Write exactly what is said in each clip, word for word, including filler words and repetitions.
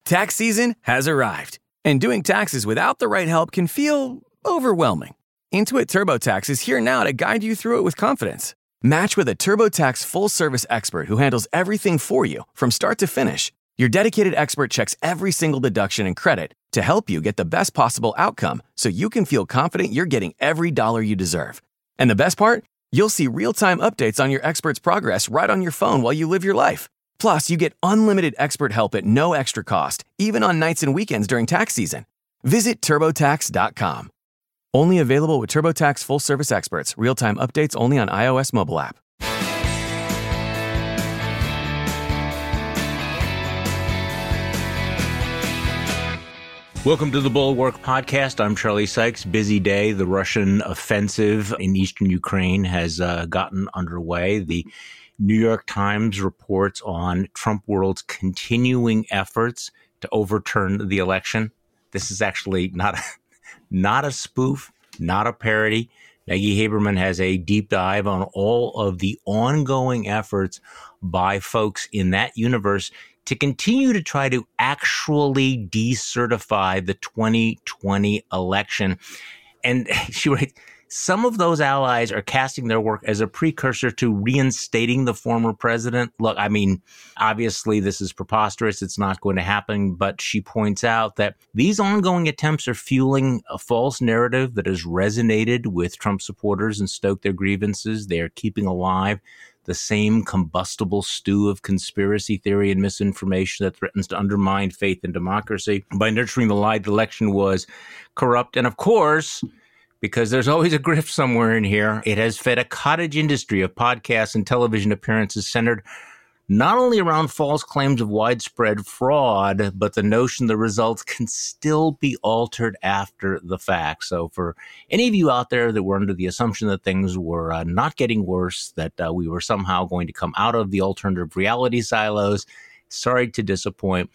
Tax season has arrived, and doing taxes without the right help can feel overwhelming. Intuit TurboTax is here now to guide you through it with confidence. Match with a TurboTax full-service expert who handles everything for you from start to finish. Your dedicated expert checks every single deduction and credit to help you get the best possible outcome so you can feel confident you're getting every dollar you deserve. And the best part? You'll see real-time updates on your expert's progress right on your phone while you live your life. Plus, you get unlimited expert help at no extra cost, even on nights and weekends during tax season. Visit TurboTax dot com. Only available with TurboTax full-service experts. Real-time updates only on iOS mobile app. Welcome to the Bulwark Podcast. I'm Charlie Sykes. Busy day. The Russian offensive in eastern Ukraine has uh, gotten underway. The New York Times reports on Trump world's continuing efforts to overturn the election. This is actually not a, not a spoof, not a parody. Maggie Haberman has a deep dive on all of the ongoing efforts by folks in that universe to continue to try to actually decertify the twenty twenty election. And she writes, some of those allies are casting their work as a precursor to reinstating the former president. Look, I mean, obviously this is preposterous. It's not going to happen. But she points out that these ongoing attempts are fueling a false narrative that has resonated with Trump supporters and stoked their grievances. They are keeping alive the same combustible stew of conspiracy theory and misinformation that threatens to undermine faith in democracy by nurturing the lie that election was corrupt. And of course, because there's always a grift somewhere in here, it has fed a cottage industry of podcasts and television appearances centered not only around false claims of widespread fraud, but the notion the results can still be altered after the fact. So for any of you out there that were under the assumption that things were uh, not getting worse, that uh, we were somehow going to come out of the alternative reality silos, sorry to disappoint.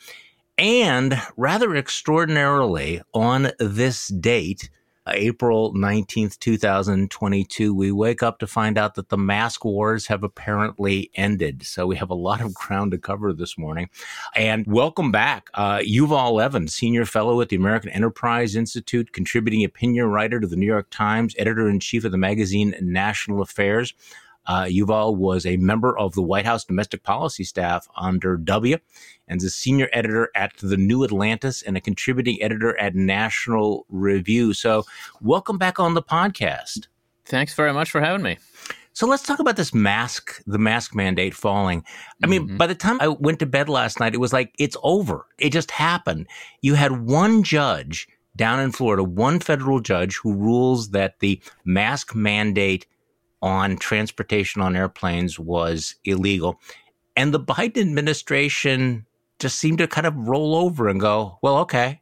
And rather extraordinarily, on this date, April nineteenth, twenty twenty-two, we wake up to find out that the mask wars have apparently ended. So we have a lot of ground to cover this morning. And welcome back, uh, Yuval Levin, senior fellow at the American Enterprise Institute, contributing opinion writer to the New York Times, editor-in-chief of the magazine National Affairs. Uh, Yuval was a member of the White House domestic policy staff under W and is a senior editor at the New Atlantis and a contributing editor at National Review. So welcome back on the podcast. Thanks very much for having me. So let's talk about this mask, the mask mandate falling. I mean, mm-hmm. by the time I went to bed last night, it was like, it's over. It just happened. You had one judge down in Florida, one federal judge who rules that the mask mandate on transportation on airplanes was illegal. And the Biden administration just seemed to kind of roll over and go, well, okay,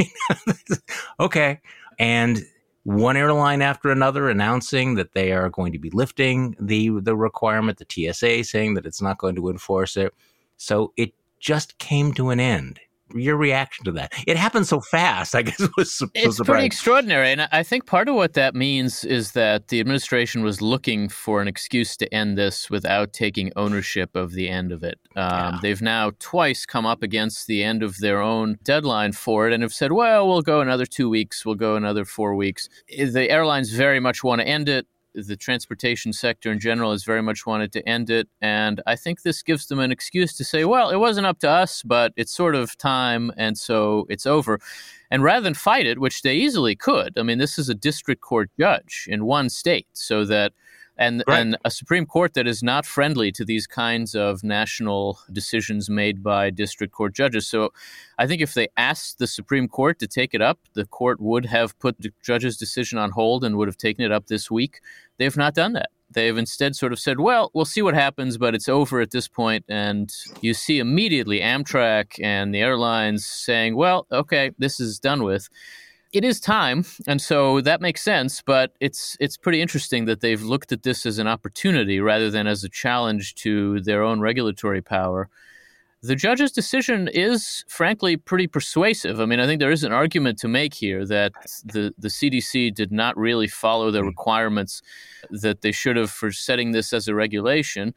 okay. And one airline after another announcing that they are going to be lifting the, the requirement, the T S A saying that it's not going to enforce it. So it just came to an end. Your reaction to that? It happened so fast, I guess it was, was It's surprising. pretty extraordinary. And I think part of what that means is that the administration was looking for an excuse to end this without taking ownership of the end of it. Um, yeah. They've now twice come up against the end of their own deadline for it and have said, well, we'll go another two weeks, we'll go another four weeks. The airlines very much want to end it. The transportation sector in general has very much wanted to end it. And I think this gives them an excuse to say, well, it wasn't up to us, but it's sort of time, and so it's over. And rather than fight it, which they easily could, I mean, this is a district court judge in one state, so that and right. and a Supreme Court that is not friendly to these kinds of national decisions made by district court judges. So I think if they asked the Supreme Court to take it up, the court would have put the judge's decision on hold and would have taken it up this week. They've not done that. They've instead sort of said, well, we'll see what happens, but it's over at this point. And you see immediately Amtrak and the airlines saying, well, okay, this is done with. It is time, and so that makes sense, but it's it's pretty interesting that they've looked at this as an opportunity rather than as a challenge to their own regulatory power. The judge's decision is, frankly, pretty persuasive. I mean, I think there is an argument to make here that the, the C D C did not really follow the requirements that they should have for setting this as a regulation.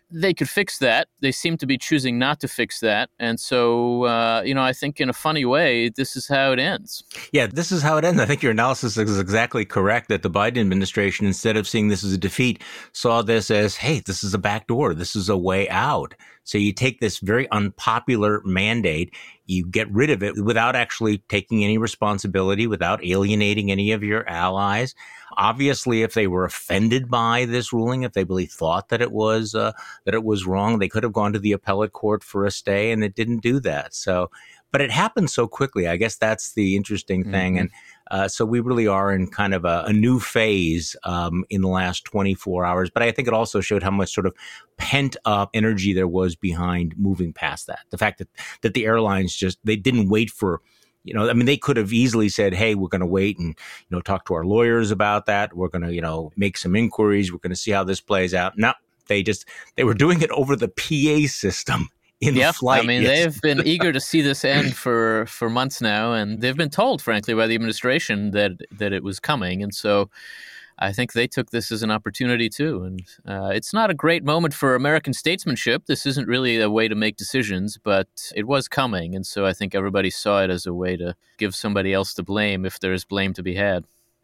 they could fix that. They seem to be choosing not to fix that. And so, uh, you know, I think in a funny way, this is how it ends. Yeah, this is how it ends. I think your analysis is exactly correct, that the Biden administration, instead of seeing this as a defeat, saw this as, hey, this is a backdoor. This is a way out. So you take this very unpopular mandate, you get rid of it without actually taking any responsibility, without alienating any of your allies. Obviously, if they were offended by this ruling, if they really thought that it was uh, that it was wrong, they could have gone to the appellate court for a stay, and it didn't do that. So, but it happened so quickly. I guess that's the interesting thing. Mm-hmm. And uh, so we really are in kind of a, a new phase um, in the last twenty-four hours. But I think it also showed how much sort of pent up energy there was behind moving past that. The fact that, that the airlines just, they didn't wait for, you know, I mean, they could have easily said, hey, we're going to wait and, you know, talk to our lawyers about that. We're going to, you know, make some inquiries. We're going to see how this plays out. No, they just, they were doing it over the P A system in yep. flight. I mean, yes. they've been eager to see this end for, for months now. And they've been told, frankly, by the administration that, that it was coming. And so I think they took this as an opportunity too. And uh, it's not a great moment for American statesmanship. This isn't really a way to make decisions, but it was coming. And so I think everybody saw it as a way to give somebody else the blame if there's blame to be had.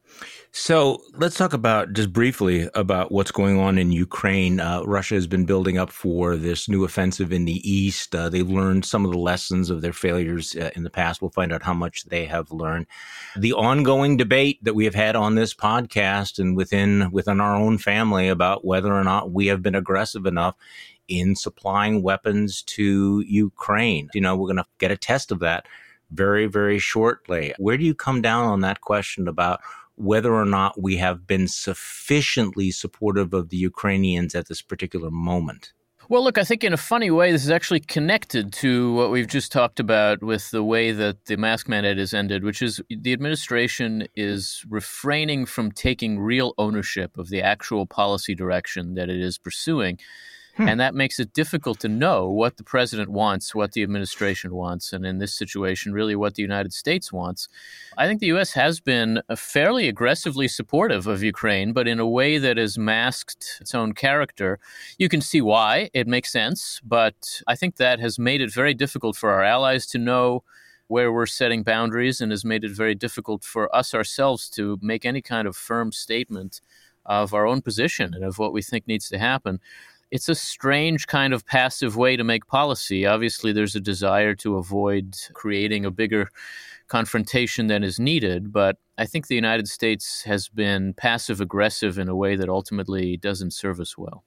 So let's talk about just briefly about what's going on in Ukraine. Uh, Russia has been building up for this new offensive in the east. Uh, they've learned some of the lessons of their failures uh, in the past. We'll find out how much they have learned. The ongoing debate that we have had on this podcast and within within our own family about whether or not we have been aggressive enough in supplying weapons to Ukraine. You know, we're going to get a test of that very, very shortly. Where do you come down on that question about whether or not we have been sufficiently supportive of the Ukrainians at this particular moment? Well, look, I think in a funny way, this is actually connected to what we've just talked about with the way that the mask mandate has ended, which is the administration is refraining from taking real ownership of the actual policy direction that it is pursuing. Hmm. And that makes it difficult to know what the president wants, what the administration wants, and in this situation, really what the United States wants. I think the U S has been fairly aggressively supportive of Ukraine, but in a way that has masked its own character. You can see why. It makes sense. But I think that has made it very difficult for our allies to know where we're setting boundaries and has made it very difficult for us ourselves to make any kind of firm statement of our own position and of what we think needs to happen. It's a strange kind of passive way to make policy. Obviously, there's a desire to avoid creating a bigger confrontation than is needed, but I think the United States has been passive-aggressive in a way that ultimately doesn't serve us well.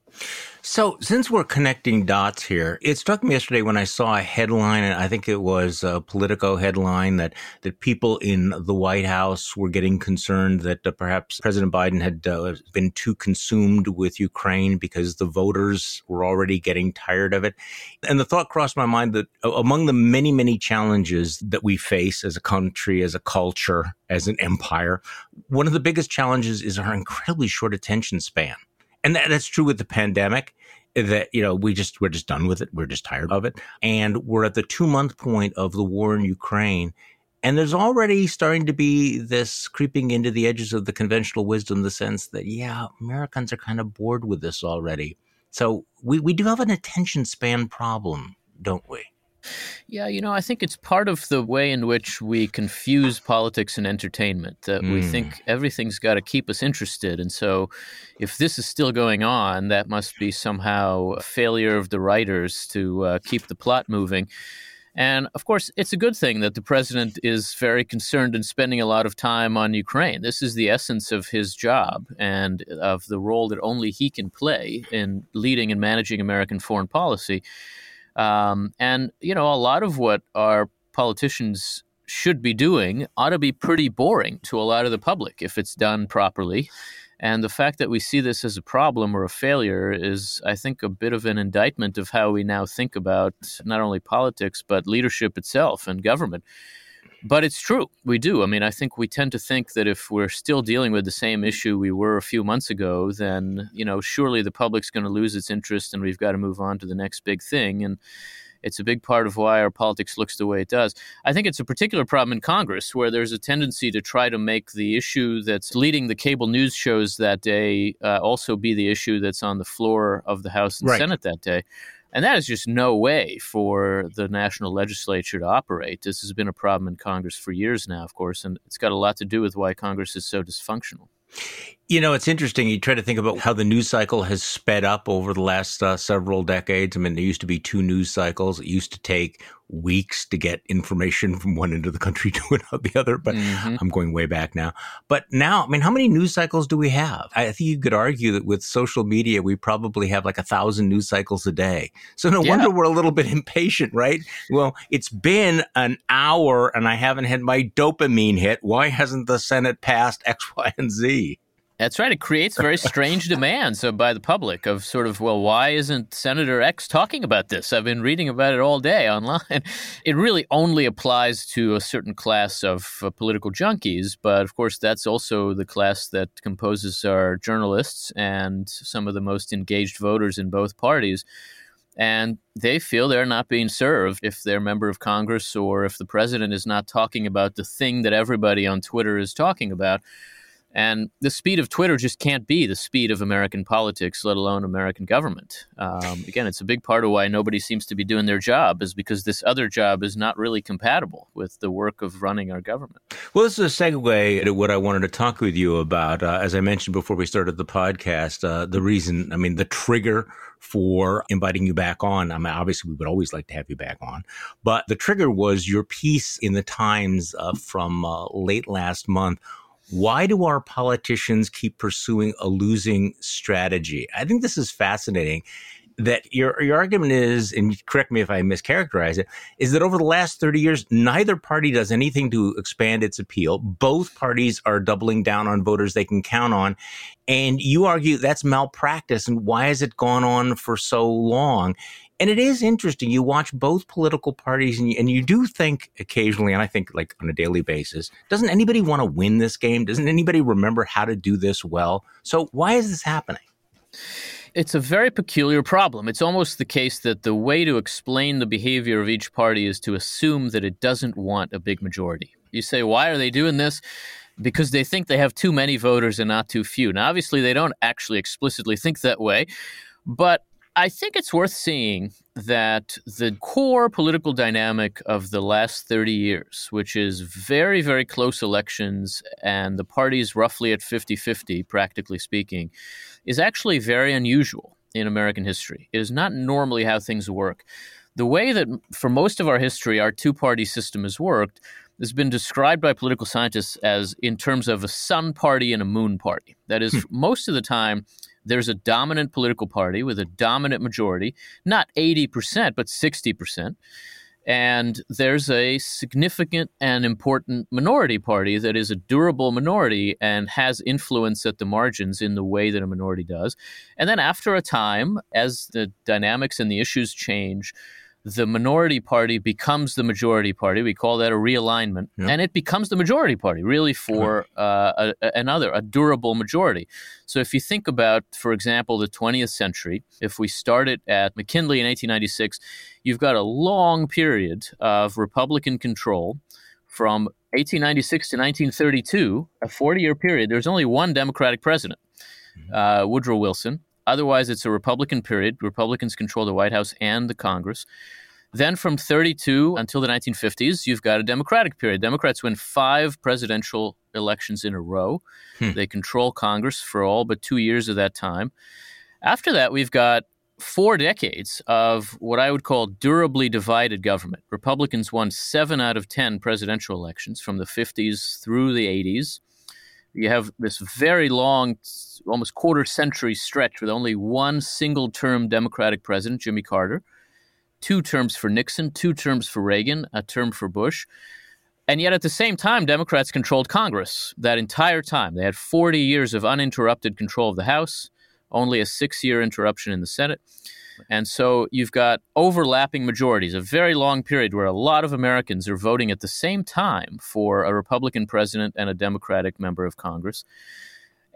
So since we're connecting dots here, it struck me yesterday when I saw a headline, and I think it was a Politico headline, that, that people in the White House were getting concerned that uh, perhaps President Biden had uh, been too consumed with Ukraine because the voters were already getting tired of it. And the thought crossed my mind that uh, among the many, many challenges that we face as a country, as a culture, as an empire, one of the biggest challenges is our incredibly short attention span. And that, that's true with the pandemic, that, you know, we just, we're just done with it. We're just tired of it. And we're at the two month point of the war in Ukraine. And there's already starting to be this creeping into the edges of the conventional wisdom, the sense that, yeah, Americans are kind of bored with this already. So we, we do have an attention span problem, don't we? Yeah, you know, I think it's part of the way in which we confuse politics and entertainment, that mm. we think everything's got to keep us interested. And so if this is still going on, that must be somehow a failure of the writers to uh, keep the plot moving. And of course, it's a good thing that the president is very concerned and spending a lot of time on Ukraine. This is the essence of his job and of the role that only he can play in leading and managing American foreign policy. Um, and, you know, a lot of what our politicians should be doing ought to be pretty boring to a lot of the public if it's done properly. And the fact that we see this as a problem or a failure is, I think, a bit of an indictment of how we now think about not only politics, but leadership itself and government. But it's true. We do. I mean, I think we tend to think that if we're still dealing with the same issue we were a few months ago, then, you know, surely the public's going to lose its interest and we've got to move on to the next big thing. And It's a big part of why our politics looks the way it does. I think it's a particular problem in Congress where there's a tendency to try to make the issue that's leading the cable news shows that day uh, also be the issue that's on the floor of the House and Right. Senate that day. And that is just no way for the national legislature to operate. This has been a problem in Congress for years now, of course, and it's got a lot to do with why Congress is so dysfunctional. You know, it's interesting. You try to think about how the news cycle has sped up over the last uh, several decades. I mean, there used to be two news cycles. It used to take weeks to get information from one end of the country to the other, but mm-hmm. I'm going way back now. But now, I mean, how many news cycles do we have? I think you could argue that with social media, we probably have like a thousand news cycles a day. So no yeah. wonder we're a little bit impatient, right? Well, it's been an hour and I haven't had my dopamine hit. Why hasn't the Senate passed X, Y, and Z? That's right. It creates very strange demands by the public of sort of, well, why isn't Senator X talking about this? I've been reading about it all day online. It really only applies to a certain class of uh, political junkies. But of course, that's also the class that composes our journalists and some of the most engaged voters in both parties. And they feel they're not being served if they're a member of Congress or if the president is not talking about the thing that everybody on Twitter is talking about. And the speed of Twitter just can't be the speed of American politics, let alone American government. Um, again, it's a big part of why nobody seems to be doing their job is because this other job is not really compatible with the work of running our government. Well, this is a segue to what I wanted to talk with you about. Uh, as I mentioned before we started the podcast, uh, the reason, I mean, the trigger for inviting you back on. I mean, obviously, we would always like to have you back on. But the trigger was your piece in the Times uh, from uh, late last month. Why do our politicians keep pursuing a losing strategy? I think this is fascinating. That your your argument is, and correct me if I mischaracterize it, is that over the last thirty years, neither party does anything to expand its appeal. Both parties are doubling down on voters they can count on. And you argue that's malpractice. And why has it gone on for so long? And it is interesting. You watch both political parties and you, and you do think occasionally, and I think like on a daily basis, doesn't anybody want to win this game? Doesn't anybody remember how to do this well? So why is this happening? It's a very peculiar problem. It's almost the case that the way to explain the behavior of each party is to assume that it doesn't want a big majority. You say, why are they doing this? Because they think they have too many voters and not too few. Now, obviously, they don't actually explicitly think that way, but I think it's worth seeing that the core political dynamic of the last thirty years, which is very, very close elections and the parties roughly at fifty-fifty, practically speaking, is actually very unusual in American history. It is not normally how things work. The way that for most of our history, our two-party system has worked has been described by political scientists as in terms of a sun party and a moon party. That is, hmm. most of the time, there's a dominant political party with a dominant majority, not eighty percent, but sixty percent. And there's a significant and important minority party that is a durable minority and has influence at the margins in the way that a minority does. And then after a time, as the dynamics and the issues change, the minority party becomes the majority party. We call that a realignment. Yep. And it becomes the majority party, really, for uh, a, another, a durable majority. So if you think about, for example, the twentieth century, if we started at McKinley in eighteen ninety-six, you've got a long period of Republican control from eighteen ninety-six to nineteen thirty-two, a forty-year period. There's only one Democratic president, uh, Woodrow Wilson. Otherwise, it's a Republican period. Republicans control the White House and the Congress. Then from thirty-two until the nineteen fifties, you've got a Democratic period. Democrats win five presidential elections in a row. Hmm. They control Congress for all but two years of that time. After that, we've got four decades of what I would call durably divided government. Republicans won seven out of ten presidential elections from the fifties through the eighties. You have this very long, almost quarter-century stretch with only one single-term Democratic president, Jimmy Carter, two terms for Nixon, two terms for Reagan, a term for Bush. And yet at the same time, Democrats controlled Congress that entire time. They had forty years of uninterrupted control of the House, only a six-year interruption in the Senate. And so you've got overlapping majorities, a very long period where a lot of Americans are voting at the same time for a Republican president and a Democratic member of Congress.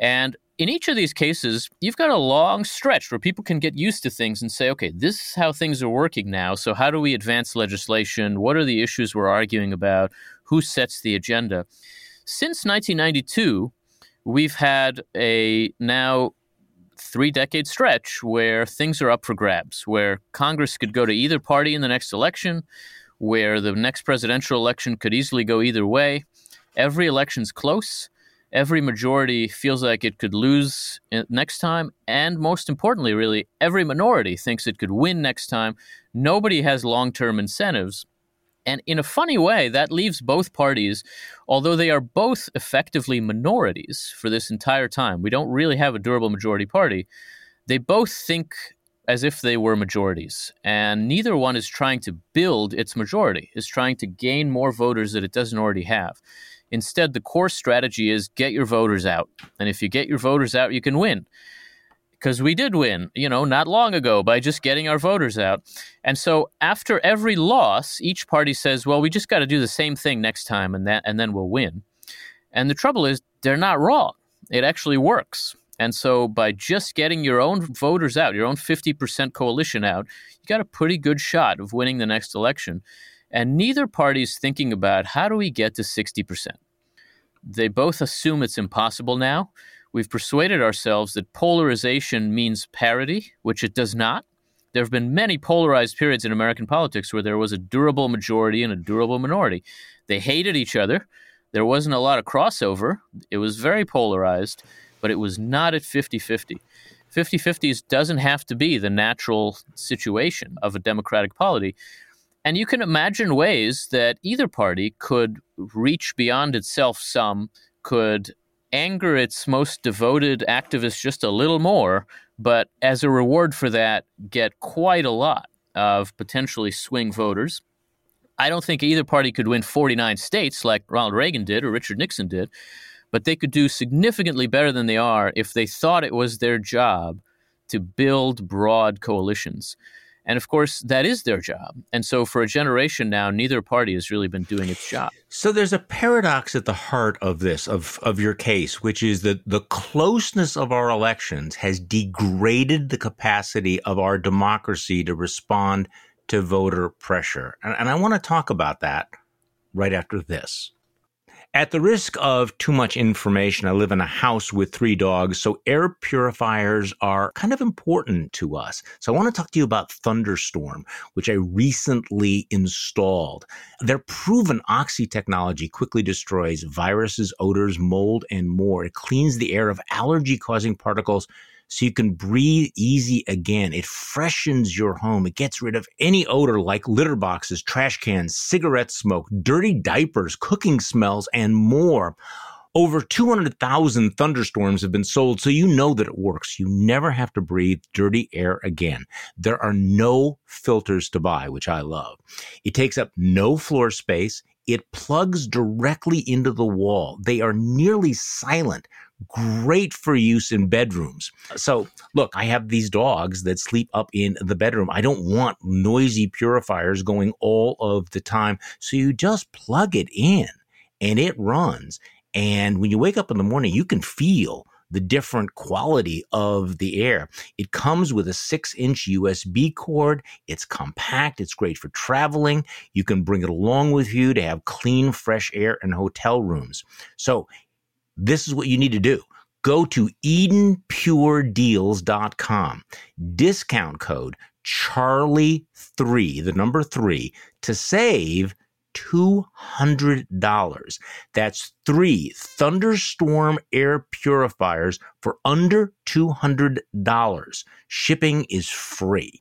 And in each of these cases, you've got a long stretch where people can get used to things and say, okay, this is how things are working now. So how do we advance legislation? What are the issues we're arguing about? Who sets the agenda? Since nineteen ninety-two, we've had a now three-decade stretch where things are up for grabs, where Congress could go to either party in the next election, where the next presidential election could easily go either way. Every election's close. Every majority feels like it could lose next time. And most importantly, really, every minority thinks it could win next time. Nobody has long-term incentives. And in a funny way, that leaves both parties, although they are both effectively minorities for this entire time, we don't really have a durable majority party, they both think as if they were majorities. And neither one is trying to build its majority, is trying to gain more voters that it doesn't already have. Instead, the core strategy is get your voters out. And if you get your voters out, you can win. Because we did win, you know, not long ago by just getting our voters out. And so after every loss, each party says, well, we just got to do the same thing next time and that, and then we'll win. And the trouble is they're not wrong. It actually works. And so by just getting your own voters out, your own fifty percent coalition out, you got a pretty good shot of winning the next election. And neither party is thinking about how do we get to sixty percent. They both assume it's impossible now. We've persuaded ourselves that polarization means parity, which it does not. There have been many polarized periods in American politics where there was a durable majority and a durable minority. They hated each other. There wasn't a lot of crossover. It was very polarized, but it was not at fifty-fifty. fifty-fifty doesn't have to be the natural situation of a democratic polity. And you can imagine ways that either party could reach beyond itself some, could anger its most devoted activists just a little more, but as a reward for that, get quite a lot of potentially swing voters. I don't think either party could win forty-nine states like Ronald Reagan did or Richard Nixon did, but they could do significantly better than they are if they thought it was their job to build broad coalitions. And of course, that is their job. And so for a generation now, neither party has really been doing its job. So there's a paradox at the heart of this, of, of your case, which is that the closeness of our elections has degraded the capacity of our democracy to respond to voter pressure. And, and I want to talk about that right after this. At the risk of too much information, I live in a house with three dogs, so air purifiers are kind of important to us. So I want to talk to you about Thunderstorm, which I recently installed. Their proven Oxy technology quickly destroys viruses, odors, mold, and more. It cleans the air of allergy-causing particles so you can breathe easy again. It freshens your home. It gets rid of any odor like litter boxes, trash cans, cigarette smoke, dirty diapers, cooking smells, and more. Over two hundred thousand Thunderstorms have been sold, so you know that it works. You never have to breathe dirty air again. There are no filters to buy, which I love. It takes up no floor space. It plugs directly into the wall. They are nearly silent. Great for use in bedrooms. So, look, I have these dogs that sleep up in the bedroom. I don't want noisy purifiers going all of the time. So you just plug it in and it runs. And when you wake up in the morning, you can feel the different quality of the air. It comes with a six-inch U S B cord. It's compact. It's great for traveling. You can bring it along with you to have clean, fresh air in hotel rooms. So this is what you need to do. Go to Eden Pure Deals dot com. Discount code Charlie three, the number three, to save two hundred dollars. That's three Thunderstorm air purifiers for under two hundred dollars. Shipping is free.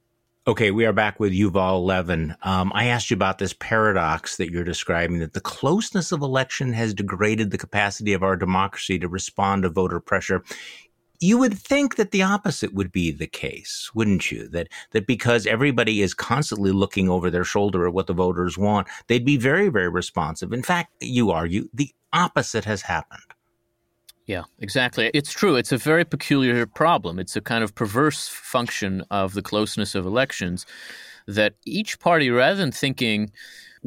Okay, we are back with Yuval Levin. Um, I asked you about this paradox that you're describing, that the closeness of election has degraded the capacity of our democracy to respond to voter pressure. You would think that the opposite would be the case, wouldn't you? That that because everybody is constantly looking over their shoulder at what the voters want, they'd be very, very responsive. In fact, you argue the opposite has happened. Yeah, exactly. It's true. It's a very peculiar problem. It's a kind of perverse function of the closeness of elections that each party, rather than thinking,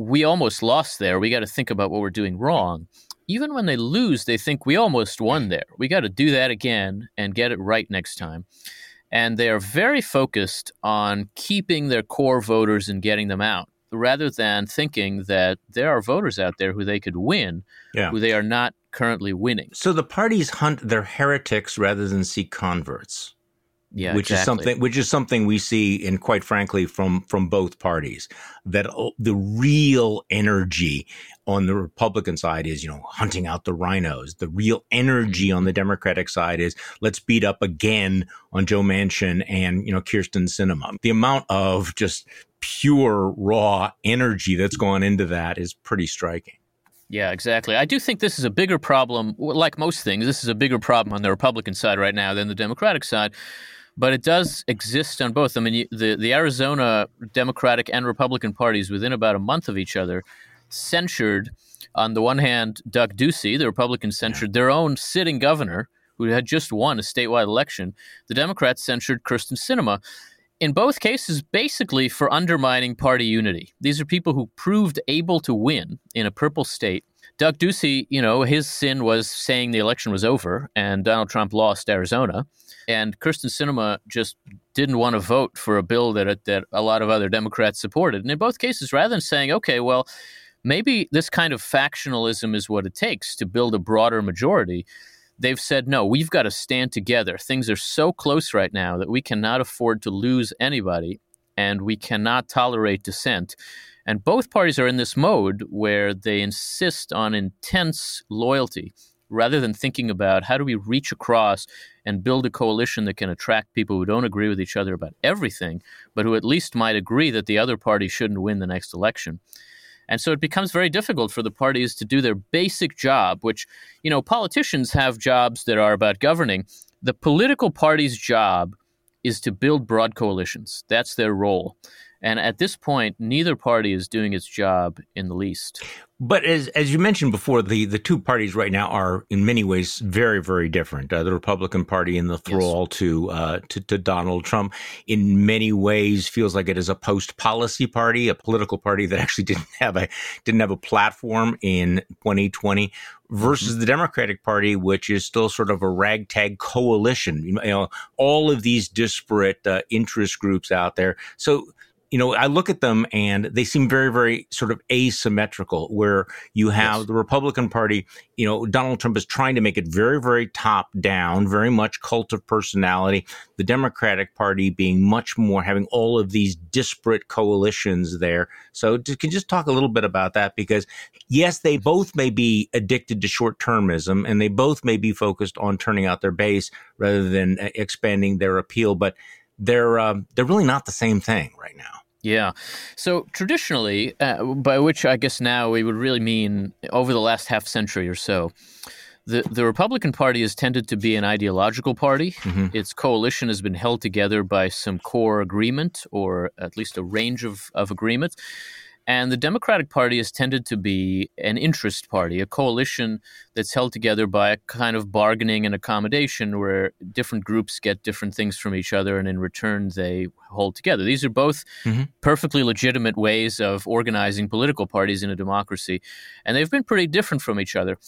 we almost lost there. We got to think about what we're doing wrong. Even when they lose, they think we almost won there. We got to do that again and get it right next time. And they are very focused on keeping their core voters and getting them out, rather than thinking that there are voters out there who they could win, yeah. who they are not currently winning. So the parties hunt their heretics rather than seek converts. Yeah, which exactly. is something which is something we see, and quite frankly, from from both parties, that the real energy on the Republican side is, you know, hunting out the rhinos. The real energy on the Democratic side is let's beat up again on Joe Manchin and, you know, Kyrsten Sinema. The amount of just pure raw energy that's gone into that is pretty striking. Yeah, exactly. I do think this is a bigger problem. Like most things, this is a bigger problem on the Republican side right now than the Democratic side. But it does exist on both. I mean, the, the Arizona Democratic and Republican parties, within about a month of each other, censured, on the one hand, Doug Ducey. The Republicans censured their own sitting governor, who had just won a statewide election. The Democrats censured Kyrsten Sinema. In both cases, basically for undermining party unity. These are people who proved able to win in a purple state. Doug Ducey, you know, his sin was saying the election was over and Donald Trump lost Arizona. And Kyrsten Sinema just didn't want to vote for a bill that that a lot of other Democrats supported. And in both cases, rather than saying, okay, well, maybe this kind of factionalism is what it takes to build a broader majority, they've said, no, we've got to stand together. Things are so close right now that we cannot afford to lose anybody, and we cannot tolerate dissent. And both parties are in this mode where they insist on intense loyalty rather than thinking about how do we reach across and build a coalition that can attract people who don't agree with each other about everything, but who at least might agree that the other party shouldn't win the next election. And so it becomes very difficult for the parties to do their basic job, which, you know, politicians have jobs that are about governing. The political party's job is to build broad coalitions. That's their role. And at this point, neither party is doing its job in the least. But as as you mentioned before, the, the two parties right now are in many ways very, very different. Uh, the Republican Party in the thrall yes. to, uh, to to Donald Trump in many ways feels like it is a post-policy party, a political party that actually didn't have a didn't have a platform in twenty twenty, versus mm-hmm. the Democratic Party, which is still sort of a ragtag coalition. You know, all of these disparate uh, interest groups out there. So, you know, I look at them and they seem very, very sort of asymmetrical, where you have yes. the Republican Party, you know, Donald Trump is trying to make it very, very top down, very much cult of personality. The Democratic Party being much more having all of these disparate coalitions there. So can you just talk a little bit about that? Because yes, they both may be addicted to short termism and they both may be focused on turning out their base rather than expanding their appeal. But they're um, they're really not the same thing right now. Yeah. So traditionally, uh, by which I guess now we would really mean over the last half century or so, the, the Republican Party has tended to be an ideological party. Mm-hmm. Its coalition has been held together by some core agreement, or at least a range of, of agreements. And the Democratic Party has tended to be an interest party, a coalition that's held together by a kind of bargaining and accommodation where different groups get different things from each other and in return they hold together. These are both mm-hmm. perfectly legitimate ways of organizing political parties in a democracy, and they've been pretty different from each other.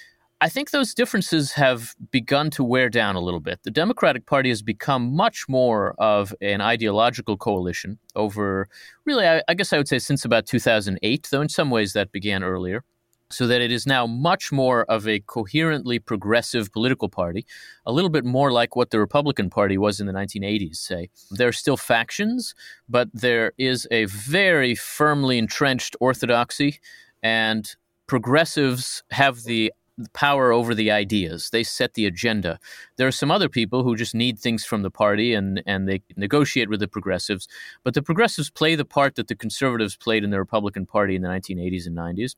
I think those differences have begun to wear down a little bit. The Democratic Party has become much more of an ideological coalition over, really, I, I guess I would say since about two thousand eight, though in some ways that began earlier, so that it is now much more of a coherently progressive political party, a little bit more like what the Republican Party was in the nineteen eighties, say. There are still factions, but there is a very firmly entrenched orthodoxy, and progressives have the power over the ideas. They set the agenda. There are some other people who just need things from the party and, and they negotiate with the progressives. But the progressives play the part that the conservatives played in the Republican Party in the nineteen eighties and nineties.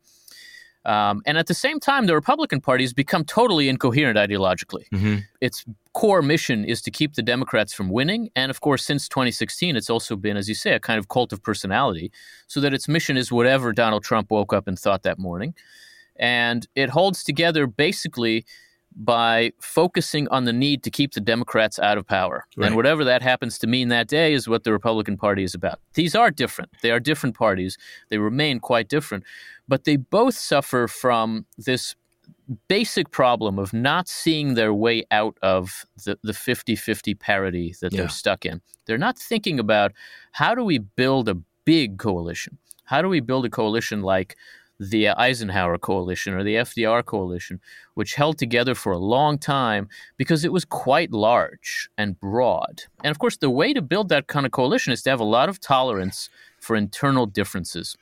Um, and at the same time, the Republican Party has become totally incoherent ideologically. Mm-hmm. Its core mission is to keep the Democrats from winning. And of course, since twenty sixteen, it's also been, as you say, a kind of cult of personality, so that its mission is whatever Donald Trump woke up and thought that morning. And it holds together basically by focusing on the need to keep the Democrats out of power. Right. And whatever that happens to mean that day is what the Republican Party is about. These are different. They are different parties. They remain quite different. But they both suffer from this basic problem of not seeing their way out of the, the fifty-fifty parity that they're Yeah. stuck in. They're not thinking about, how do we build a big coalition? How do we build a coalition like the Eisenhower coalition or the F D R coalition, which held together for a long time because it was quite large and broad. And of course, the way to build that kind of coalition is to have a lot of tolerance for internal differences,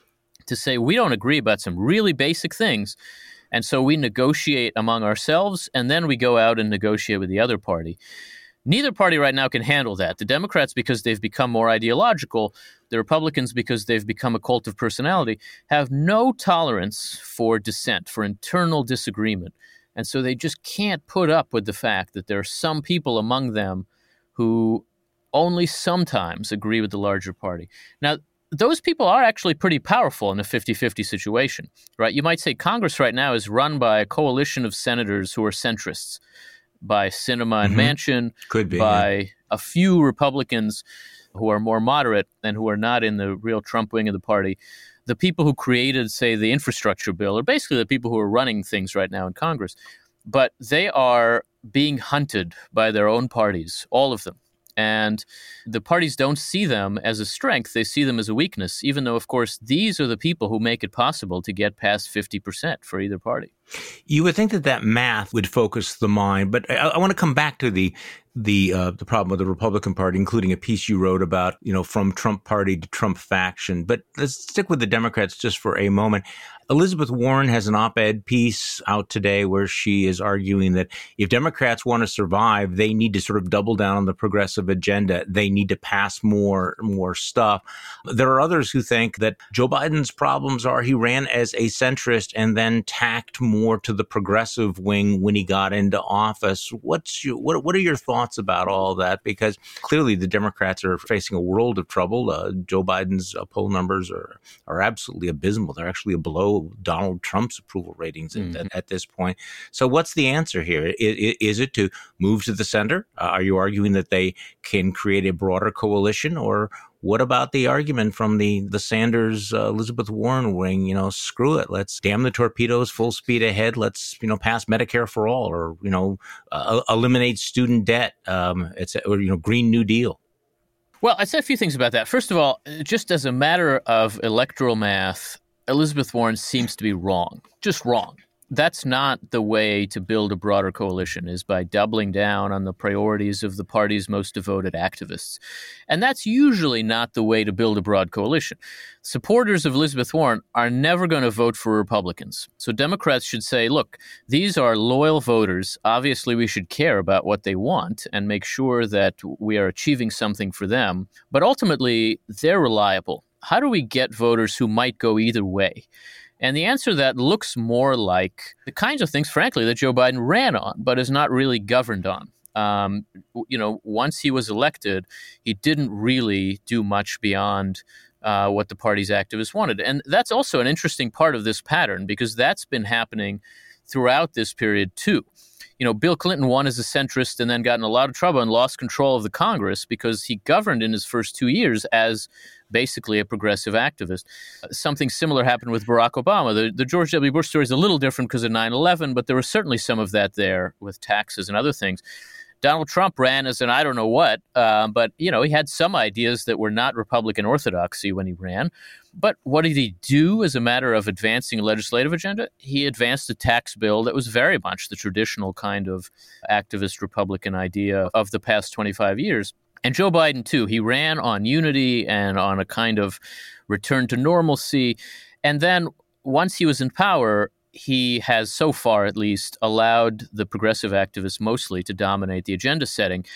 to say we don't agree about some really basic things, and so we negotiate among ourselves, and then we go out and negotiate with the other party. Neither party right now can handle that. The Democrats, because they've become more ideological, the Republicans, because they've become a cult of personality, have no tolerance for dissent, for internal disagreement. And so they just can't put up with the fact that there are some people among them who only sometimes agree with the larger party. Now, those people are actually pretty powerful in a fifty-fifty situation, right? You might say Congress right now is run by a coalition of senators who are centrists, by Sinema and Mm-hmm. Manchin, Could be, by yeah. a few Republicans who are more moderate and who are not in the real Trump wing of the party. The people who created, say, the infrastructure bill are basically the people who are running things right now in Congress. But they are being hunted by their own parties, all of them. And the parties don't see them as a strength. They see them as a weakness, even though, of course, these are the people who make it possible to get past fifty percent for either party. You would think that that math would focus the mind, but I, I want to come back to the the uh, the problem with the Republican Party, including a piece you wrote about, you know, from Trump party to Trump faction. But let's stick with the Democrats just for a moment. Elizabeth Warren has an op-ed piece out today where she is arguing that if Democrats want to survive, they need to sort of double down on the progressive agenda. They need to pass more, more stuff. There are others who think that Joe Biden's problems are he ran as a centrist and then tacked more to the progressive wing when he got into office. What's your, what, what are your thoughts about all that? Because clearly the Democrats are facing a world of trouble. Uh, Joe Biden's uh, poll numbers are, are absolutely abysmal. They're actually below Donald Trump's approval ratings at, Mm-hmm. at, at this point. So what's the answer here? Is, is it to move to the center? Uh, are you arguing that they can create a broader coalition? Or what about the argument from the, the Sanders, uh, Elizabeth Warren wing, you know, screw it, let's damn the torpedoes, full speed ahead, let's, you know, pass Medicare for all, or, you know, uh, eliminate student debt, um, it's, or, you know, Green New Deal? Well, I'd say a few things about that. First of all, just as a matter of electoral math, Elizabeth Warren seems to be wrong, just wrong. That's not the way to build a broader coalition, is by doubling down on the priorities of the party's most devoted activists. And that's usually not the way to build a broad coalition. Supporters of Elizabeth Warren are never going to vote for Republicans. So Democrats should say, look, these are loyal voters. Obviously, we should care about what they want and make sure that we are achieving something for them. But ultimately, they're reliable. How do we get voters who might go either way? And the answer to that looks more like the kinds of things, frankly, that Joe Biden ran on, but is not really governed on. Um, you know, once he was elected, he didn't really do much beyond uh, what the party's activists wanted. And that's also an interesting part of this pattern, because that's been happening throughout this period, too. You know, Bill Clinton won as a centrist and then got in a lot of trouble and lost control of the Congress because he governed in his first two years as basically a progressive activist. Something similar happened with Barack Obama. The, the George W. Bush story is a little different because of nine eleven, but there was certainly some of that there with taxes and other things. Donald Trump ran as an I don't know what, uh, but, you know, he had some ideas that were not Republican orthodoxy when he ran. But what did he do as a matter of advancing a legislative agenda? He advanced a tax bill that was very much the traditional kind of activist Republican idea of the past twenty-five years. And Joe Biden, too, he ran on unity and on a kind of return to normalcy. And then once he was in power, he has so far, at least, allowed the progressive activists mostly to dominate the agenda setting.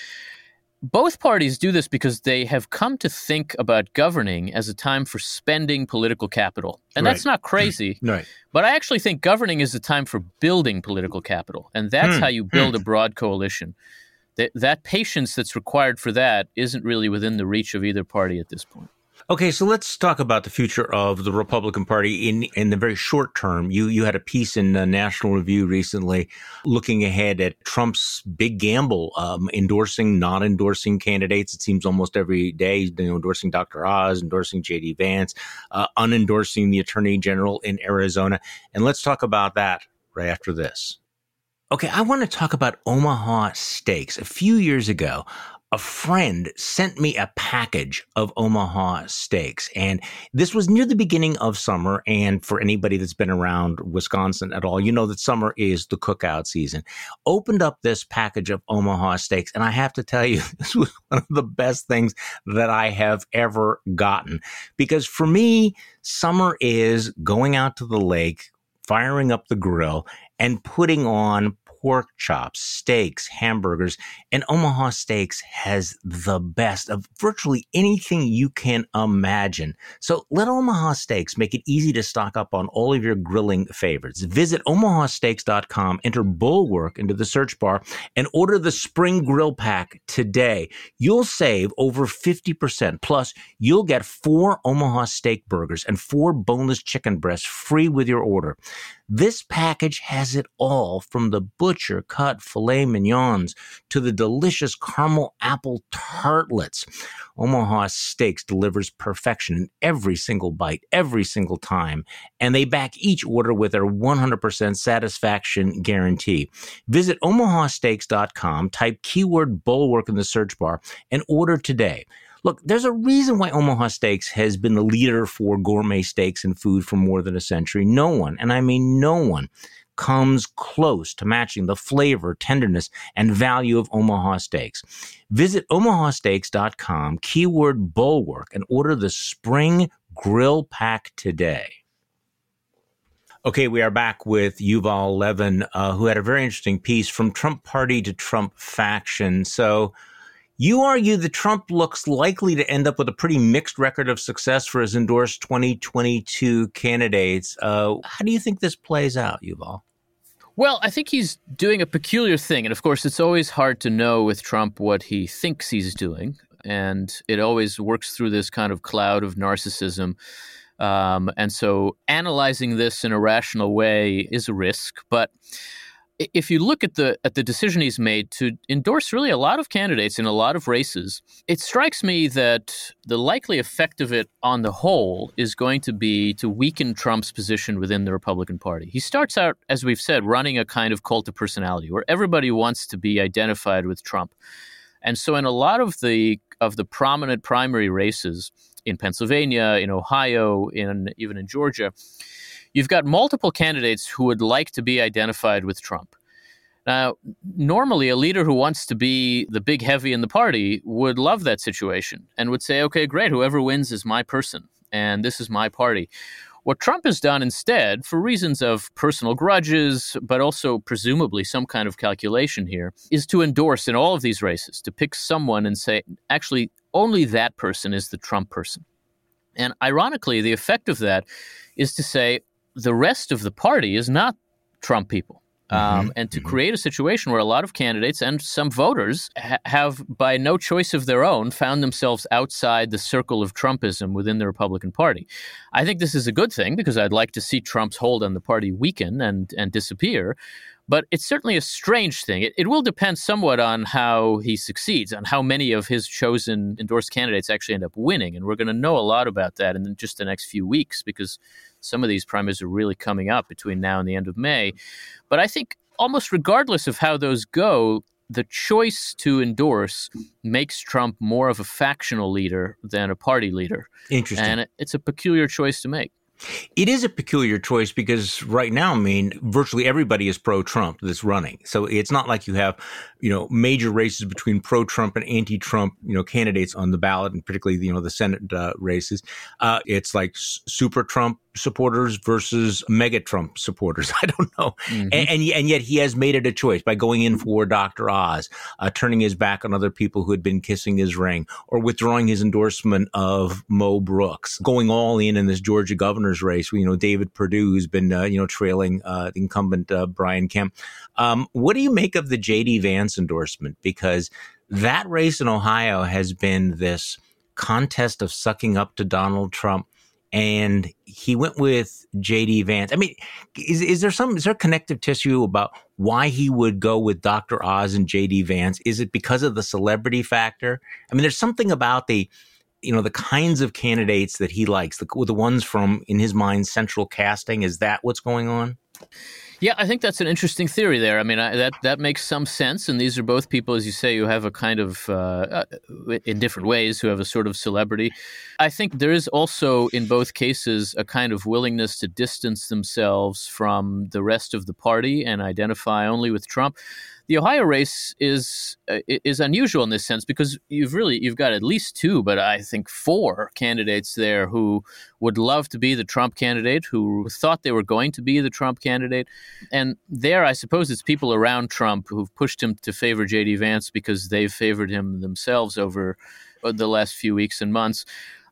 Both parties do this because they have come to think about governing as a time for spending political capital. And Right. that's not crazy. Right. But I actually think governing is a time for building political capital. And that's Hmm. how you build a broad coalition. That, that patience that's required for that isn't really within the reach of either party at this point. Okay, so let's talk about the future of the Republican Party in in the very short term. You you had a piece in uh, National Review recently looking ahead at Trump's big gamble, um, endorsing, not endorsing candidates. It seems almost every day, you know, endorsing Doctor Oz, endorsing J D Vance, uh, unendorsing the Attorney General in Arizona. And let's talk about that right after this. Okay, I want to talk about Omaha Steaks. A few years ago, a friend sent me a package of Omaha Steaks, and this was near the beginning of summer. And for anybody that's been around Wisconsin at all, you know that summer is the cookout season. Opened up this package of Omaha Steaks, and I have to tell you, this was one of the best things that I have ever gotten. Because for me, summer is going out to the lake, firing up the grill, and putting on pork chops, steaks, hamburgers, and Omaha Steaks has the best of virtually anything you can imagine. So let Omaha Steaks make it easy to stock up on all of your grilling favorites. Visit omaha steaks dot com, enter Bulwark into the search bar, and order the Spring Grill Pack today. You'll save over fifty percent. Plus, you'll get four Omaha Steak burgers and four boneless chicken breasts free with your order. This package has it all, from the butcher cut filet mignons to the delicious caramel apple tartlets. Omaha Steaks delivers perfection in every single bite, every single time, and they back each order with their one hundred percent satisfaction guarantee. Visit omaha steaks dot com, type keyword Bulwark in the search bar, and order today. Look, there's a reason why Omaha Steaks has been the leader for gourmet steaks and food for more than a century. No one, and I mean no one, comes close to matching the flavor, tenderness, and value of Omaha Steaks. Visit omaha steaks dot com, keyword Bulwark, and order the Spring Grill Pack today. Okay, we are back with Yuval Levin, uh, who had a very interesting piece, From Trump Party to Trump Faction. So, you argue that Trump looks likely to end up with a pretty mixed record of success for his endorsed twenty twenty-two candidates. Uh, how do you think this plays out, Yuval? Well, I think he's doing a peculiar thing. And of course, it's always hard to know with Trump what he thinks he's doing. And it always works through this kind of cloud of narcissism. Um, and so analyzing this in a rational way is a risk. But if you look at the at the decision he's made to endorse really a lot of candidates in a lot of races, it strikes me that the likely effect of it on the whole is going to be to weaken Trump's position within the Republican Party. He starts out, as we've said, running a kind of cult of personality where everybody wants to be identified with Trump. And so in a lot of the of the prominent primary races in Pennsylvania, in Ohio, in even in Georgia, you've got multiple candidates who would like to be identified with Trump. Now, normally a leader who wants to be the big heavy in the party would love that situation and would say, okay, great, whoever wins is my person, and this is my party. What Trump has done instead, for reasons of personal grudges, but also presumably some kind of calculation here, is to endorse in all of these races, to pick someone and say, actually, only that person is the Trump person. And ironically, the effect of that is to say, the rest of the party is not Trump people. Um, mm-hmm. And to mm-hmm. create a situation where a lot of candidates and some voters ha- have, by no choice of their own, found themselves outside the circle of Trumpism within the Republican Party. I think this is a good thing because I'd like to see Trump's hold on the party weaken and, and disappear. But it's certainly a strange thing. It, it will depend somewhat on how he succeeds, on how many of his chosen endorsed candidates actually end up winning. And we're going to know a lot about that in just the next few weeks because some of these primaries are really coming up between now and the end of May. But I think almost regardless of how those go, the choice to endorse makes Trump more of a factional leader than a party leader. Interesting. And it's a peculiar choice to make. It is a peculiar choice because right now, I mean, virtually everybody is pro-Trump that's running. So it's not like you have, you know, major races between pro-Trump and anti-Trump, you know, candidates on the ballot, and particularly, you know, the Senate uh, races. Uh, it's like super Trump supporters versus mega Trump supporters. I don't know. Mm-hmm. And, and and yet he has made it a choice by going in for Doctor Oz, uh, turning his back on other people who had been kissing his ring, or withdrawing his endorsement of Mo Brooks, going all in in this Georgia governor's race. You know, David Perdue, who's been, uh, you know, trailing uh, the incumbent uh, Brian Kemp. Um, what do you make of the J D Vance endorsement? Because that race in Ohio has been this contest of sucking up to Donald Trump, and he went with J D Vance. I mean, is is there some is there connective tissue about why he would go with Doctor Oz and J D Vance? Is it because of the celebrity factor? I mean, there's something about the, you know, the kinds of candidates that he likes, the the ones from, in his mind, central casting. Is that what's going on? Yeah, I think that's an interesting theory there. I mean, I, that that makes some sense. And these are both people, as you say, who have a kind of, uh, in different ways, who have a sort of celebrity. I think there is also, in both cases, a kind of willingness to distance themselves from the rest of the party and identify only with Trump. The Ohio race is uh, is unusual in this sense because you've really you've got at least two, but I think four candidates there who would love to be the Trump candidate, who thought they were going to be the Trump candidate, and there I suppose it's people around Trump who've pushed him to favor J D Vance because they've favored him themselves over the last few weeks and months.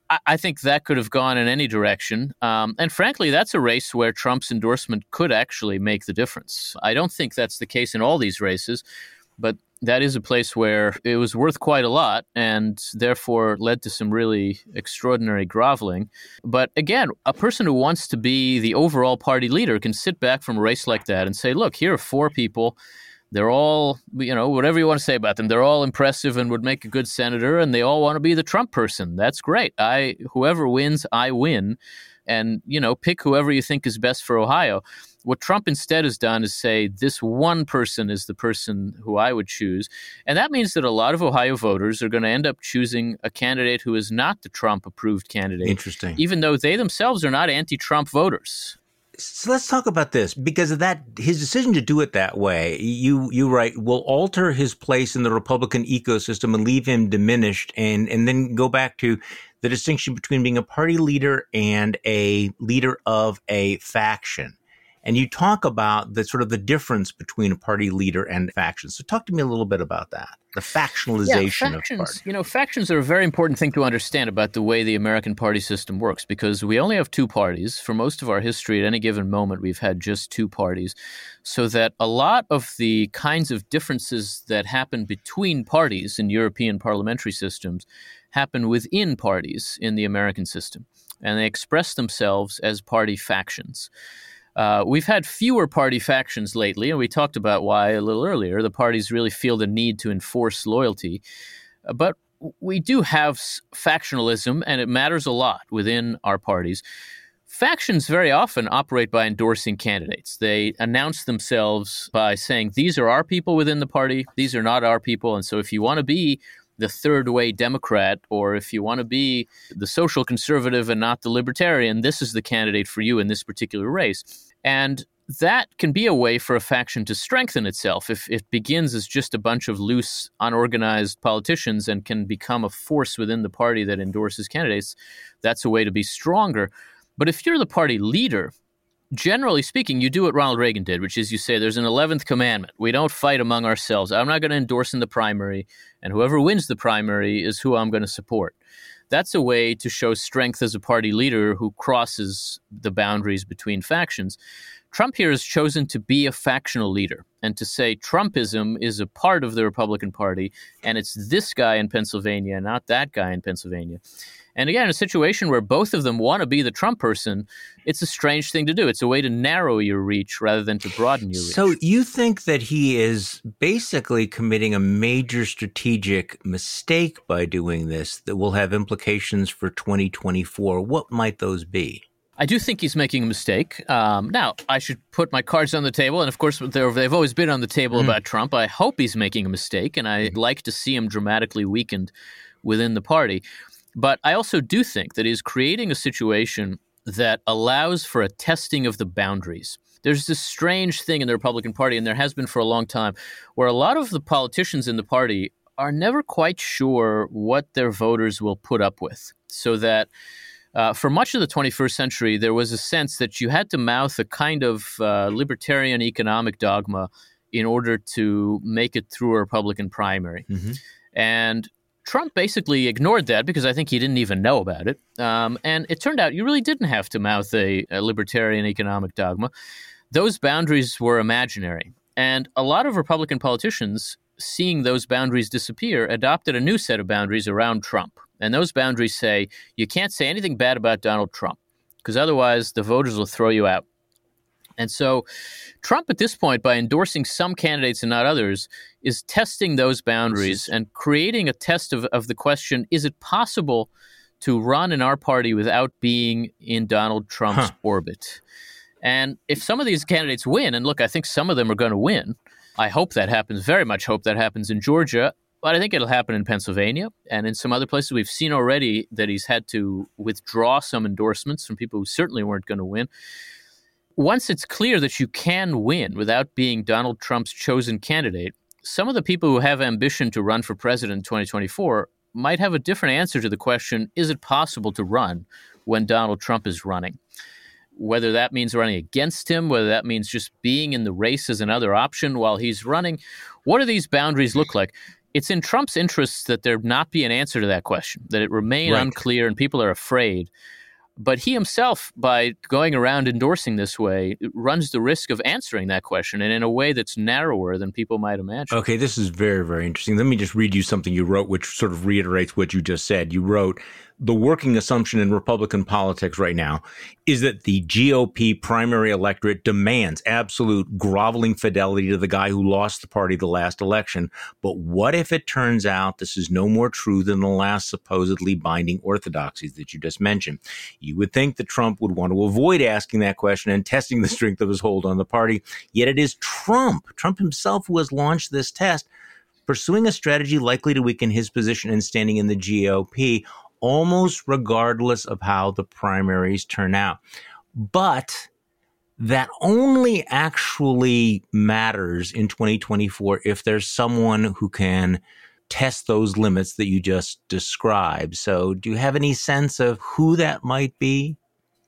I think that could have gone in any direction. Um, and frankly, that's a race where Trump's endorsement could actually make the difference. I don't think that's the case in all these races, but that is a place where it was worth quite a lot and therefore led to some really extraordinary groveling. But again, a person who wants to be the overall party leader can sit back from a race like that and say, look, here are four people. They're all, you know, whatever you want to say about them, they're all impressive and would make a good senator, and they all want to be the Trump person. That's great. I, whoever wins, I win. And, you know, pick whoever you think is best for Ohio. What Trump instead has done is say, this one person is the person who I would choose. And that means that a lot of Ohio voters are going to end up choosing a candidate who is not the Trump-approved candidate. Interesting. Even though they themselves are not anti-Trump voters. So let's talk about this, because of that, his decision to do it that way, you you write, will alter his place in the Republican ecosystem and leave him diminished, and and then go back to the distinction between being a party leader and a leader of a faction. And you talk about the sort of the difference between a party leader and faction. So talk to me a little bit about that, the factionalization yeah, factions, of party. You know, factions are a very important thing to understand about the way the American party system works, because we only have two parties. For most of our history, at any given moment, we've had just two parties. So that a lot of the kinds of differences that happen between parties in European parliamentary systems happen within parties in the American system. And they express themselves as party factions. Uh, we've had fewer party factions lately, and we talked about why a little earlier. The parties really feel the need to enforce loyalty. Uh, but we do have factionalism, and it matters a lot within our parties. Factions very often operate by endorsing candidates. They announce themselves by saying, these are our people within the party, these are not our people. And so if you want to be the third way Democrat, or if you want to be the social conservative and not the libertarian, this is the candidate for you in this particular race. And that can be a way for a faction to strengthen itself. If it begins as just a bunch of loose, unorganized politicians and can become a force within the party that endorses candidates, that's a way to be stronger. But if you're the party leader, generally speaking, you do what Ronald Reagan did, which is you say there's an eleventh commandment. We don't fight among ourselves. I'm not going to endorse in the primary, and whoever wins the primary is who I'm going to support. That's a way to show strength as a party leader who crosses the boundaries between factions. Trump here has chosen to be a factional leader and to say Trumpism is a part of the Republican Party, and it's this guy in Pennsylvania, not that guy in Pennsylvania. And again, in a situation where both of them want to be the Trump person, it's a strange thing to do. It's a way to narrow your reach rather than to broaden your reach. So you think that he is basically committing a major strategic mistake by doing this that will have implications for twenty twenty-four. What might those be? I do think he's making a mistake. Um, now, I should put my cards on the table. And of course, they've always been on the table mm. about Trump. I hope he's making a mistake, and I'd like to see him dramatically weakened within the party. But I also do think that he's creating a situation that allows for a testing of the boundaries. There's this strange thing in the Republican Party, and there has been for a long time, where a lot of the politicians in the party are never quite sure what their voters will put up with. So that uh, for much of the twenty-first century, there was a sense that you had to mouth a kind of uh, libertarian economic dogma in order to make it through a Republican primary. Mm-hmm. And Trump basically ignored that because I think he didn't even know about it. Um, and it turned out you really didn't have to mouth a, a libertarian economic dogma. Those boundaries were imaginary. And a lot of Republican politicians seeing those boundaries disappear, adopted a new set of boundaries around Trump. And those boundaries say you can't say anything bad about Donald Trump because otherwise the voters will throw you out. And so Trump at this point, by endorsing some candidates and not others, is testing those boundaries and creating a test of, of the question, is it possible to run in our party without being in Donald Trump's huh. orbit? And if some of these candidates win, and look, I think some of them are going to win. I hope that happens, very much hope that happens in Georgia, but I think it'll happen in Pennsylvania and in some other places. We've seen already that he's had to withdraw some endorsements from people who certainly weren't going to win. Once it's clear that you can win without being Donald Trump's chosen candidate, some of the people who have ambition to run for president in twenty twenty-four might have a different answer to the question, is it possible to run when Donald Trump is running? Whether that means running against him, whether that means just being in the race as another option while he's running. What do these boundaries look like? It's in Trump's interests that there not be an answer to that question, that it remain right. unclear and people are afraid. But he himself, by going around endorsing this way, runs the risk of answering that question and in a way that's narrower than people might imagine. Okay, this is very, very interesting. Let me just read you something you wrote, which sort of reiterates what you just said. You wrote, the working assumption in Republican politics right now is that the G O P primary electorate demands absolute groveling fidelity to the guy who lost the party the last election. But what if it turns out this is no more true than the last supposedly binding orthodoxies that you just mentioned? You would think that Trump would want to avoid asking that question and testing the strength of his hold on the party. Yet it is Trump, Trump himself, who has launched this test, pursuing a strategy likely to weaken his position and standing in the G O P, almost regardless of how the primaries turn out. But that only actually matters in twenty twenty-four if there's someone who can test those limits that you just described. So do you have any sense of who that might be?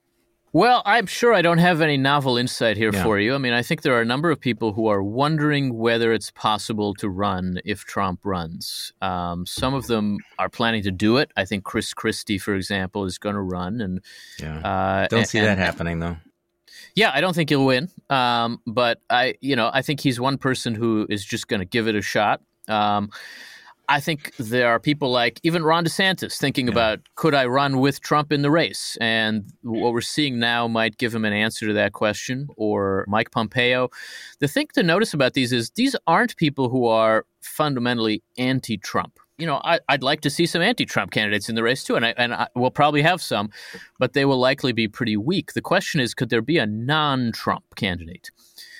Well, I'm sure I don't have any novel insight here yeah. for you. I mean, I think there are a number of people who are wondering whether it's possible to run if Trump runs. Um, some of them are planning to do it. I think Chris Christie, for example, is going to run. And yeah. uh, don't see and, that happening, though. Yeah, I don't think he'll win. Um, but I, you know, I think he's one person who is just going to give it a shot. Um, I think there are people like even Ron DeSantis thinking yeah. about, could I run with Trump in the race? And what we're seeing now might give him an answer to that question, or Mike Pompeo. The thing to notice about these is these aren't people who are fundamentally anti-Trump. You know, I, I'd like to see some anti-Trump candidates in the race too, and, I, and I, we'll probably have some, but they will likely be pretty weak. The question is, could there be a non-Trump candidate?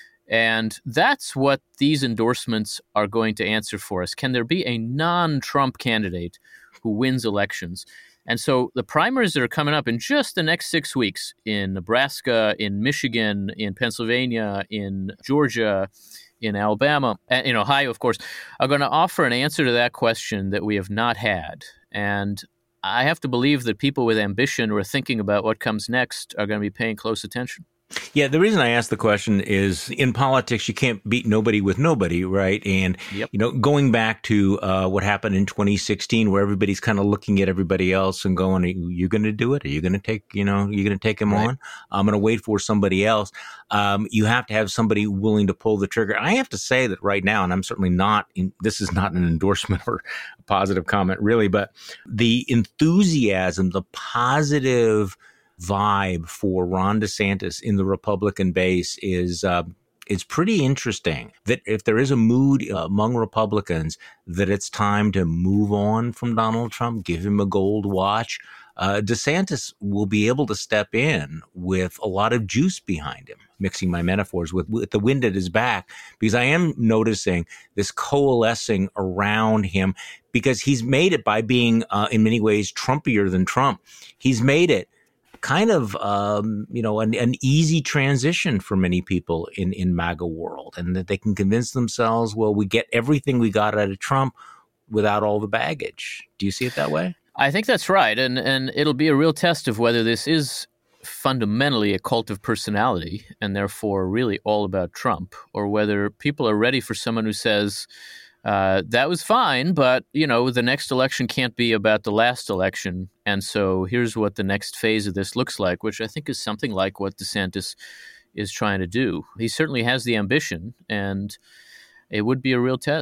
And that's what these endorsements are going to answer for us. Can there be a non-Trump candidate who wins elections? And so the primaries that are coming up in just the next six weeks in Nebraska, in Michigan, in Pennsylvania, in Georgia, in Alabama, and in Ohio, of course, are going to offer an answer to that question that we have not had. And I have to believe that people with ambition who are thinking about what comes next are going to be paying close attention. Yeah, the reason I asked the question is in politics, you can't beat nobody with nobody, right? And, yep. you know, going back to uh, what happened in twenty sixteen, where everybody's kind of looking at everybody else and going, are you going to do it? Are you going to take, you know, you're going to take him right. on? I'm going to wait for somebody else. Um, you have to have somebody willing to pull the trigger. I have to say that right now, and I'm certainly not, in, this is not an endorsement or a positive comment really, but the enthusiasm, the positive vibe for Ron DeSantis in the Republican base is uh, is pretty interesting. That if there is a mood among Republicans that it's time to move on from Donald Trump, give him a gold watch, uh, DeSantis will be able to step in with a lot of juice behind him, mixing my metaphors with, with the wind at his back, because I am noticing this coalescing around him because he's made it by being uh, in many ways Trumpier than Trump. He's made it kind of, um, you know, an, an easy transition for many people in, in MAGA world, and that they can convince themselves, well, we get everything we got out of Trump without all the baggage. Do you see it that way? I think that's right. And, and it'll be a real test of whether this is fundamentally a cult of personality and therefore really all about Trump, or whether people are ready for someone who says, Uh, that was fine, but, you know, the next election can't be about the last election. And so here's what the next phase of this looks like, which I think is something like what DeSantis is trying to do. He certainly has the ambition, and it would be a real test.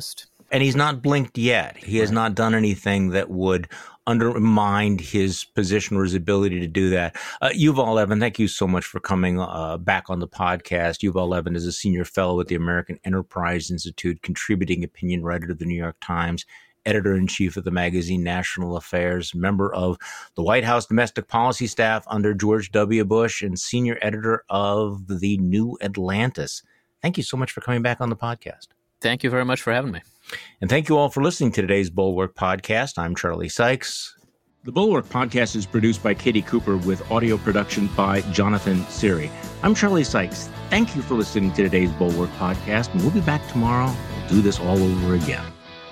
And he's not blinked yet. He has not done anything that would undermine his position or his ability to do that. Uh, Yuval Levin, thank you so much for coming uh, back on the podcast. Yuval Levin is a senior fellow at the American Enterprise Institute, contributing opinion writer to the New York Times, editor-in-chief of the magazine National Affairs, member of the White House domestic policy staff under George W. Bush, and senior editor of the New Atlantis. Thank you so much for coming back on the podcast. Thank you very much for having me. And thank you all for listening to today's Bulwark Podcast. I'm Charlie Sykes. The Bulwark Podcast is produced by Katie Cooper with audio production by Jonathan Siri. I'm Charlie Sykes. Thank you for listening to today's Bulwark Podcast, and we'll be back tomorrow. We'll do this all over again.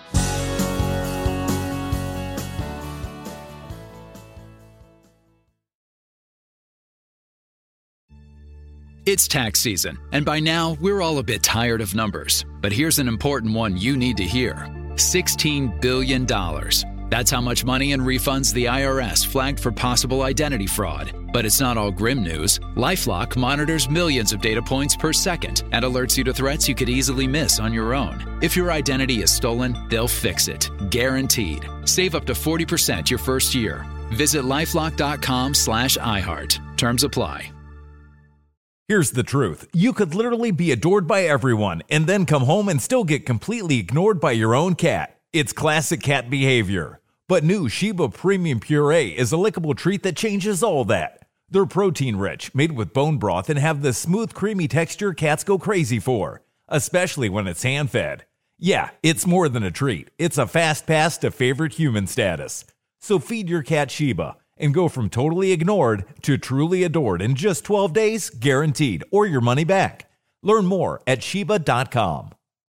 It's tax season, and by now, we're all a bit tired of numbers. But here's an important one you need to hear. sixteen billion dollars. That's how much money in refunds the I R S flagged for possible identity fraud. But it's not all grim news. LifeLock monitors millions of data points per second and alerts you to threats you could easily miss on your own. If your identity is stolen, they'll fix it. Guaranteed. Save up to forty percent your first year. Visit LifeLock.com slash iHeart. Terms apply. Here's the truth. You could literally be adored by everyone and then come home and still get completely ignored by your own cat. It's classic cat behavior. But new Sheba Premium Puree is a lickable treat that changes all that. They're protein-rich, made with bone broth, and have the smooth, creamy texture cats go crazy for, especially when it's hand-fed. Yeah, it's more than a treat. It's a fast pass to favorite human status. So feed your cat Sheba and go from totally ignored to truly adored in just twelve days, guaranteed, or your money back. Learn more at Sheba dot com.